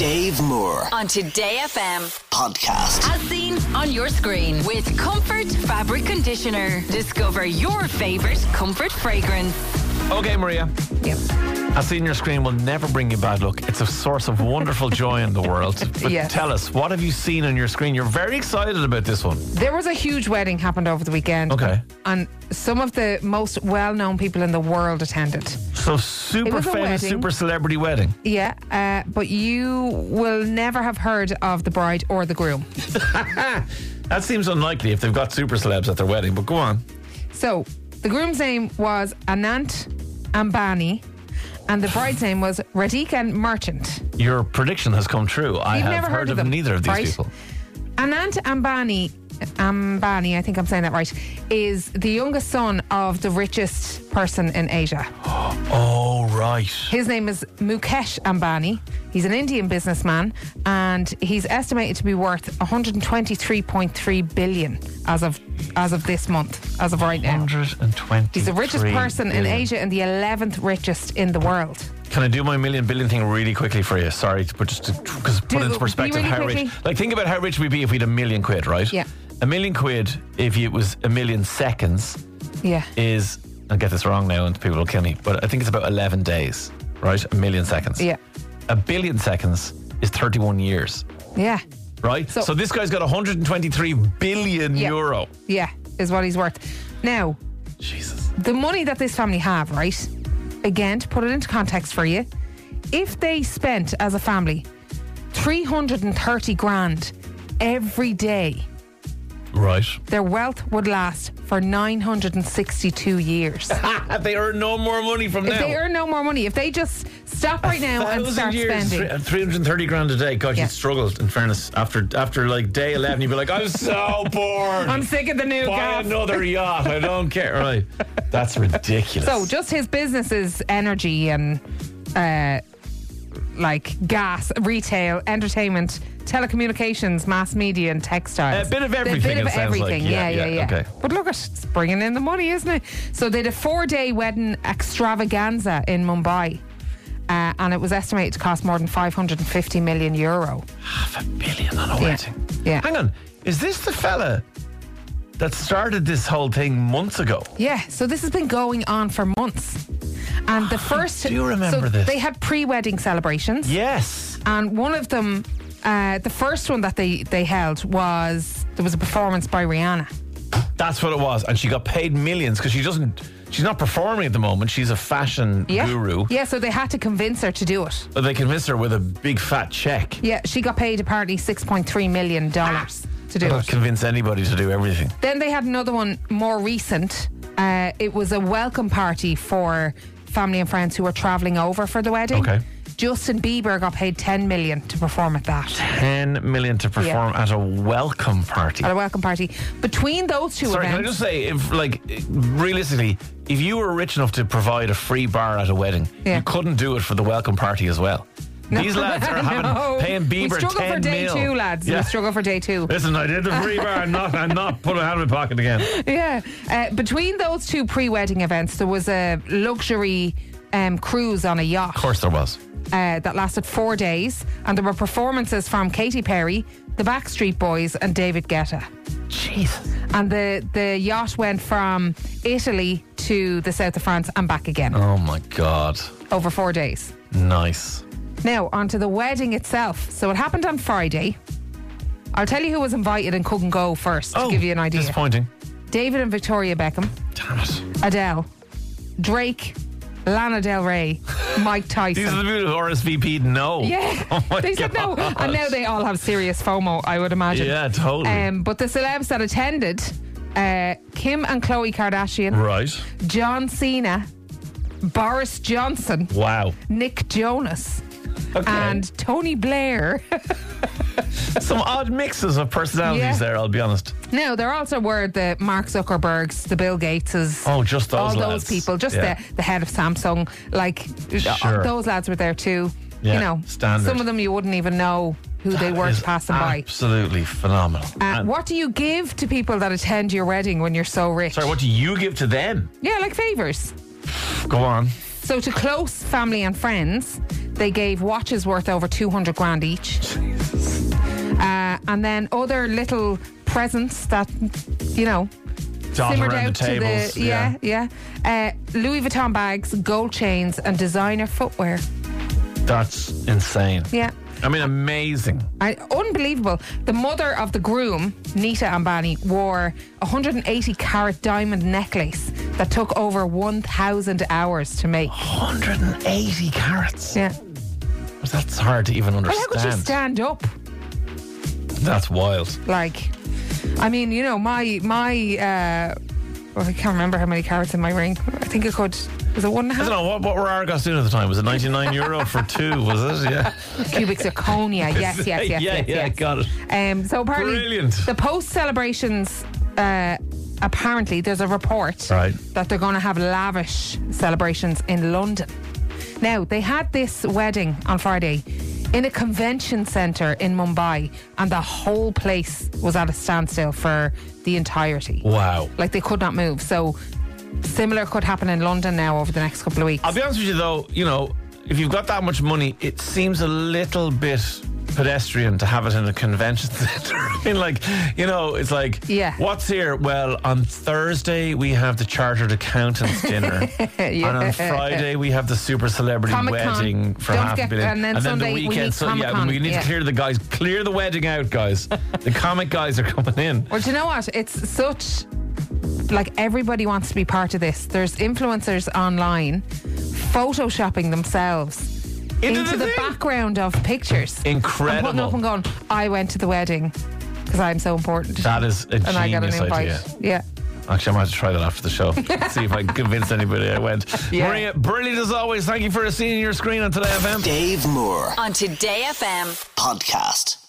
Dave Moore on Today FM podcast. As seen on your screen with Comfort Fabric Conditioner. Discover your favourite comfort fragrance. Okay, Maria. Yep. As seen on your screen will never bring you bad luck. It's a source of wonderful joy in the world. But Yes. tell us, what have you seen on your screen? You're very excited about this one. There was a huge wedding happened over the weekend. Okay. And some of the most well-known people in the world attended. So It super was a famous, wedding. super celebrity wedding. Yeah, but you will never have heard of the bride or the groom. That seems unlikely if they've got super celebs at their wedding, but go on. So, the groom's name was Anant Ambani, and the bride's name was Radhika Merchant. Your prediction has come true. I You've have never heard of them, neither of these right? people. Anant Ambani, I think I'm saying that right, is the youngest son of the richest person in Asia. Oh, right. His name is Mukesh Ambani. He's an Indian businessman, and he's estimated to be worth 123.3 billion as of this month, as of right now. 120. He's the richest person in Asia and the 11th richest in the world. Can I do my million billion thing really quickly for you? Sorry, but just because put into perspective really how quickly. rich. Like, think about how rich we'd be if we had £1 million, right? Yeah. £1 million, if it was 1 million seconds, Yeah. is, I'll get this wrong now and people will kill me, but I think it's about 11 days, right? 1 million seconds. Yeah. 1 billion seconds is 31 years, Yeah. right? So- So this guy's got 123 billion Yeah. euro. Yeah, is what he's worth. Now, Jesus. the money that this family have, right? Again, to put it into context for you, if they spent as a family 330 grand every day, Right. their wealth would last for 962 years. They earn no more money from If now. they earn no more money, if they just stop right now and 1,000 start years, spending. 330 grand a day. God, Yeah. you'd struggled, in fairness. After like day 11, you'd be like, I'm so bored. I'm sick of the new Buy gas. another yacht. I don't care. Right. That's ridiculous. So just his business is energy and like gas, retail, entertainment, telecommunications, mass media and textiles. A bit of A everything, bit of it sounds like. everything, Yeah, yeah. okay. But look, it's bringing in the money, isn't it? So they had a 4-day wedding extravaganza in Mumbai. And it was estimated to cost more than €550 million. $500 million on a wedding. Yeah. Hang on. Is this the fella that started this whole thing months ago? Yeah, so this has been going on for months. And the first... do you remember this? They had pre-wedding celebrations. Yes. And one of them, the first one that they held was, there was a performance by Rihanna. That's what it was. And she got paid millions because she's not performing at the moment. She's a fashion guru. Yeah, so they had to convince her to do it. But they convinced her with a big fat check. Yeah, she got paid apparently $6.3 million to do That'll it. convince anybody to do everything. Then they had another one more recent. It was a welcome party for family and friends who were travelling over for the wedding. Okay. Justin Bieber got paid $10 million to perform at that. 10 million to perform at a welcome party. At a welcome party. Between those two Sorry, events... can I just say, if realistically, if you were rich enough to provide a free bar at a wedding, Yeah. you couldn't do it for the welcome party as well. These lads are paying Bieber 10 We struggle for day mil. 2, lads. Yeah. We struggle for day 2. Listen, I did the free bar. I'm not putting my hand in my pocket again. Yeah. Between those two pre-wedding events, there was a luxury cruise on a yacht. Of course there was. That lasted 4 days, and there were performances from Katy Perry, the Backstreet Boys, and David Guetta. Jesus. And the yacht went from Italy to the south of France and back again Oh my God. over 4 days. Nice. Now, on to the wedding itself. So it happened on Friday. I'll tell you who was invited and couldn't go first to give you an idea. Disappointing. David and Victoria Beckham, Damn it. Adele, Drake, Lana Del Rey, Mike Tyson. These are the people who RSVP'd no. Yeah, Oh my they said no, God. and now they all have serious FOMO, I would imagine. Yeah, totally. But the celebs that attended, Kim and Khloe Kardashian, Right. John Cena, Boris Johnson, Wow. Nick Jonas, Okay. and Tony Blair. Some odd mixes of personalities Yeah. there, I'll be honest. Now, there also were the Mark Zuckerbergs, the Bill Gateses. Oh, just those all lads. those people, just Yeah. the head of Samsung, like Sure. those lads were there too. Yeah, You know, standard. some of them you wouldn't even know who they were Is passing by. absolutely phenomenal. And- What do you give to people that attend your wedding when you're so rich? Sorry, what do you give to them? Yeah, like favours. Go on. So to close family and friends, They gave watches worth over 200 grand each. And then other little presents that, you know, Dot simmered around out the tables. to the Louis Vuitton bags, gold chains, and designer footwear. That's insane. Yeah. I mean, amazing. Unbelievable. The mother of the groom, Nita Ambani, wore a 180 carat diamond necklace that took over 1,000 hours to make. 180 carats. Yeah. That's hard to even Well, understand. how could you stand up? That's wild. Like, I mean, you know, my well, I can't remember how many carats in my ring. I think it could. Was it 1.5? I don't know, what were Argos doing at the time? Was it €99 for 2, was it? Yeah. Cubic zirconia. Yes. Yeah, got it. So apparently, Brilliant. the post celebrations. Apparently, there's a report that they're going to have lavish celebrations in London. Now, they had this wedding on Friday in a convention centre in Mumbai, and the whole place was at a standstill for the entirety. Wow. Like, they could not move. So similar could happen in London now over the next couple of weeks. I'll be honest with you though, you know, if you've got that much money, it seems a little bit pedestrian to have it in a convention centre. I mean, like, you know, it's like, what's here? Well, on Thursday we have the Chartered Accountants dinner. And on Friday we have the super celebrity Comic-Con. wedding for $500 million. And then Sunday the weekend. we need Comic-Con. We need to clear the wedding out, guys. The comic guys are coming in. Well, do you know what? It's such, like, everybody wants to be part of this. There's influencers online photoshopping themselves into the background of pictures. Incredible. And putting up and going, I went to the wedding because I'm so important. That is a and I got an genius invite. idea. Yeah. Actually, I might have to try that after the show. See if I can convince anybody I went. Yeah. Maria, brilliant as always. Thank you for seeing your screen on Today FM. Dave Moore On Today FM. podcast.